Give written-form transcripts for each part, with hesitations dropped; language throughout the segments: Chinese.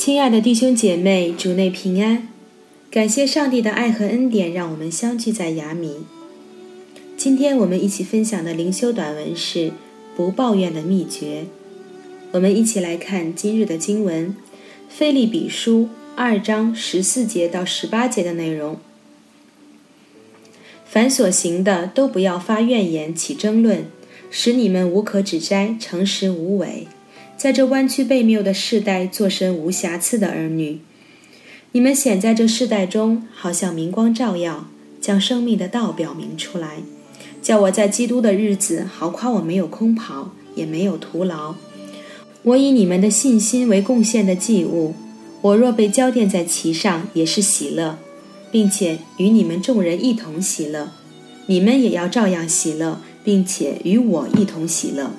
亲爱的弟兄姐妹，主内平安。感谢上帝的爱和恩典，让我们相聚在雅米。今天我们一起分享的灵修短文是不抱怨的秘诀。我们一起来看今日的经文，腓立比书2章14节到18节的内容。凡所行的，都不要发怨言，起争论，使你们无可指摘，诚实无伪，在这弯曲悖谬的世代，做神无瑕疵的儿女。你们显在这世代中，好像明光照耀，将生命的道表明出来，叫我在基督的日子好夸我没有空跑，也没有徒劳。我以你们的信心为贡献的祭物，我若被交奠在其上，也是喜乐，并且与你们众人一同喜乐。你们也要照样喜乐，并且与我一同喜乐。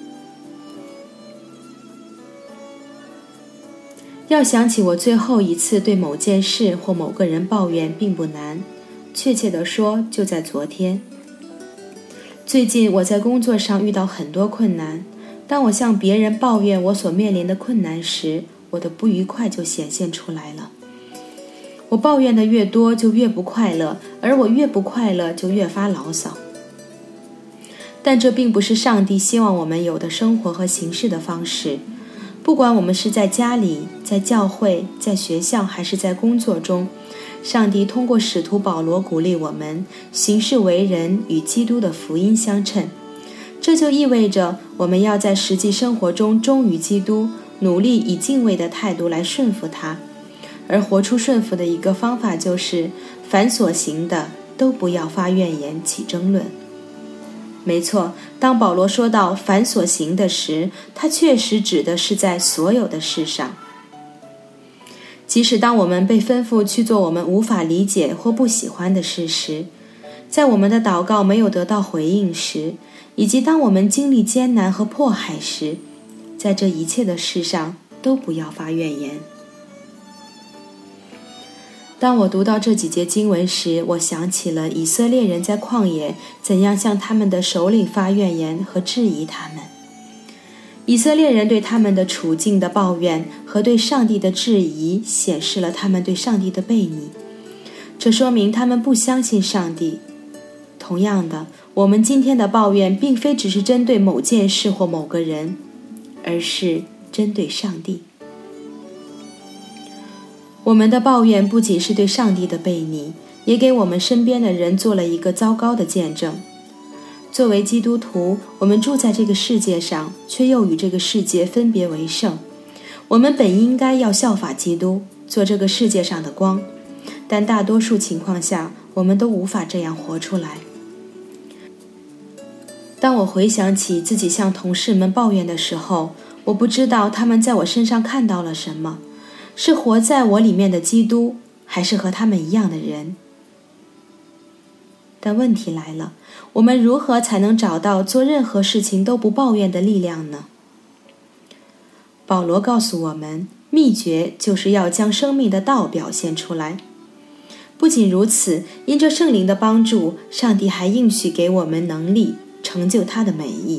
要想起我最后一次对某件事或某个人抱怨并不难，确切地说，就在昨天。最近我在工作上遇到很多困难，当我向别人抱怨我所面临的困难时，我的不愉快就显现出来了。我抱怨的越多，就越不快乐，而我越不快乐，就越发牢骚。但这并不是上帝希望我们有的生活和行事的方式。不管我们是在家里、在教会、在学校还是在工作中，上帝通过使徒保罗鼓励我们行事为人与基督的福音相称。这就意味着我们要在实际生活中忠于基督，努力以敬畏的态度来顺服他。而活出顺服的一个方法就是，凡所行的，都不要发怨言，起争论。没错，当保罗说到凡所行的时，他确实指的是在所有的事上。即使当我们被吩咐去做我们无法理解或不喜欢的事时，在我们的祷告没有得到回应时，以及当我们经历艰难和迫害时，在这一切的事上都不要发怨言。当我读到这几节经文时，我想起了以色列人在旷野怎样向他们的首领发怨言和质疑他们。以色列人对他们的处境的抱怨和对上帝的质疑，显示了他们对上帝的悖逆。这说明他们不相信上帝。同样的，我们今天的抱怨并非只是针对某件事或某个人，而是针对上帝。我们的抱怨不仅是对上帝的悖逆，也给我们身边的人做了一个糟糕的见证。作为基督徒，我们住在这个世界上，却又与这个世界分别为圣。我们本应该要效法基督，做这个世界上的光，但大多数情况下，我们都无法这样活出来。当我回想起自己向同事们抱怨的时候，我不知道他们在我身上看到了什么，是活在我里面的基督，还是和他们一样的人？但问题来了，我们如何才能找到做任何事情都不抱怨的力量呢？保罗告诉我们，秘诀就是要将生命的道表现出来。不仅如此，因着圣灵的帮助，上帝还应许给我们能力，成就他的美意。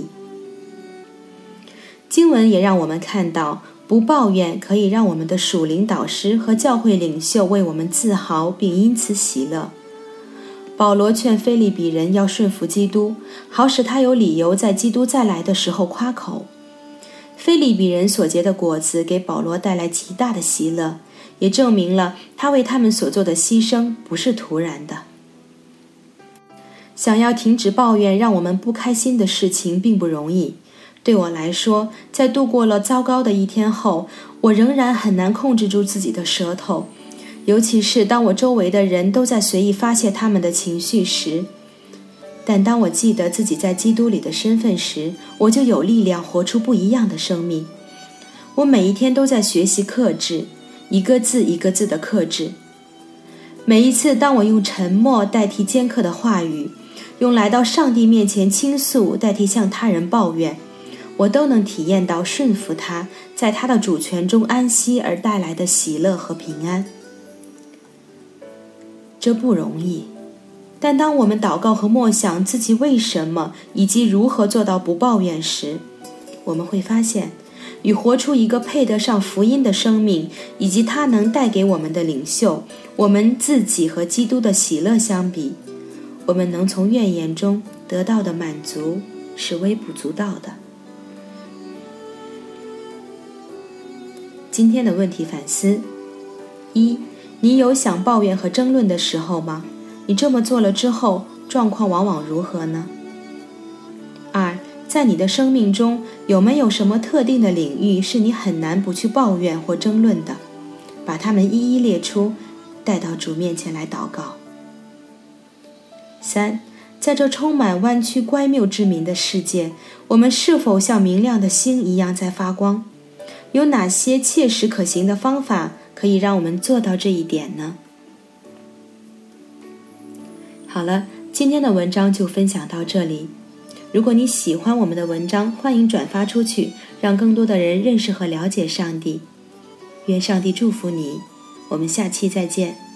经文也让我们看到，不抱怨可以让我们的属灵导师和教会领袖为我们自豪，并因此喜乐。保罗劝腓立比人要顺服基督，好使他有理由在基督再来的时候夸口。腓立比人所结的果子给保罗带来极大的喜乐，也证明了他为他们所做的牺牲不是徒然的。想要停止抱怨让我们不开心的事情并不容易。对我来说，在度过了糟糕的一天后，我仍然很难控制住自己的舌头，尤其是当我周围的人都在随意发泄他们的情绪时。但当我记得自己在基督里的身份时，我就有力量活出不一样的生命。我每一天都在学习克制，一个字一个字的克制。每一次当我用沉默代替尖刻的话语，用来到上帝面前倾诉代替向他人抱怨，我都能体验到顺服他，在他的主权中安息而带来的喜乐和平安。这不容易，但当我们祷告和默想自己为什么以及如何做到不抱怨时，我们会发现与活出一个配得上福音的生命，以及它能带给我们的领袖，我们自己和基督的喜乐相比，我们能从怨言中得到的满足是微不足道的。今天的问题反思：一，你有想抱怨和争论的时候吗？你这么做了之后，状况往往如何呢？二，在你的生命中，有没有什么特定的领域是你很难不去抱怨或争论的？把它们一一列出，带到主面前来祷告。三，在这充满弯曲乖谬之民的世界，我们是否像明亮的星一样在发光？有哪些切实可行的方法可以让我们做到这一点呢？好了，今天的文章就分享到这里。如果你喜欢我们的文章，欢迎转发出去，让更多的人认识和了解上帝。愿上帝祝福你，我们下期再见。